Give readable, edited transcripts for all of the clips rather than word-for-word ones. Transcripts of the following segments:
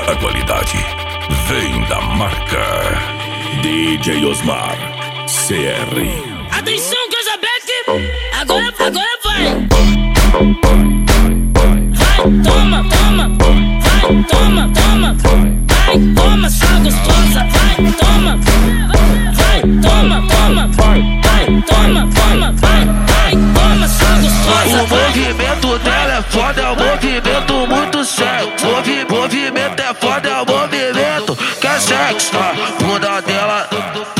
A qualidade vem da marca DJ Osmar CR. Atenção, Casabete, agora vai. Vai, toma, vai, toma, vai, toma, sua gostosa, vai, toma, vai, toma, vai, toma, sua gostosa. O movimento dela é foda, é um movimento muito sério. Movimento é foda, é um movimento que é sexo. Bunda dela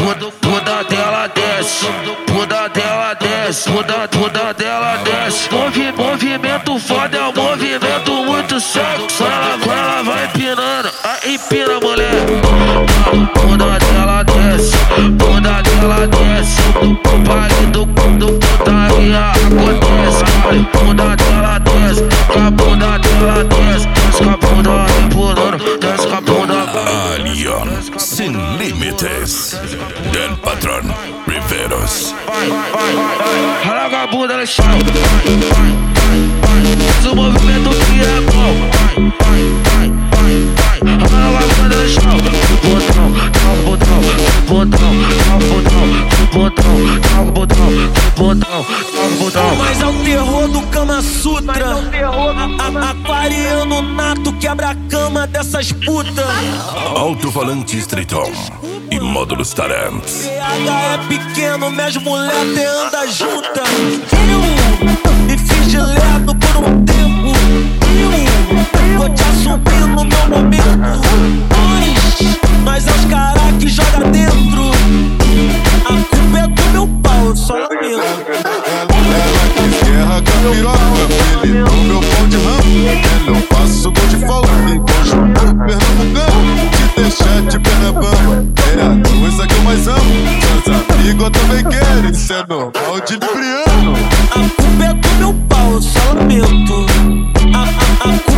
desce, bunda dela desce, bunda dela desce. Movimento foda, é um movimento muito sexo. Ela vai empinando, empina, mulher. Bunda dela desce, bunda dela desce. O baile do putaria acontece. Bunda dela desce, com a bunda dela desce. Desce com a bunda empurrando, desce com a bunda. Alien Sin Limites del Patrón Riveros. Vai, larga a bunda no chão. Faz o movimento que é bom. Larga a bunda no chão. Mas é o terror do Kama Sutra. Aquariano nato quebra a cama dessas putas. Alto-falante Streeton e módulos Tarantes. PH é pequeno, minhas mulheres anda junta. Me fiz de lerdo por um tempo. Vou te assumir no meu momento. Mas é os caras que joga dentro. A culpa é do meu pau, eu só lamento. Ela quis guerra com a piroca, ele no meu pão de ramo. Eu faço gol de falta, igual João Pernambucano. Te deixar de perna bamba, é a coisa que eu mais amo. Seus amigos eu também quero, isso é normal de libriano. A culpa é do meu pau, eu só lamento. A culpa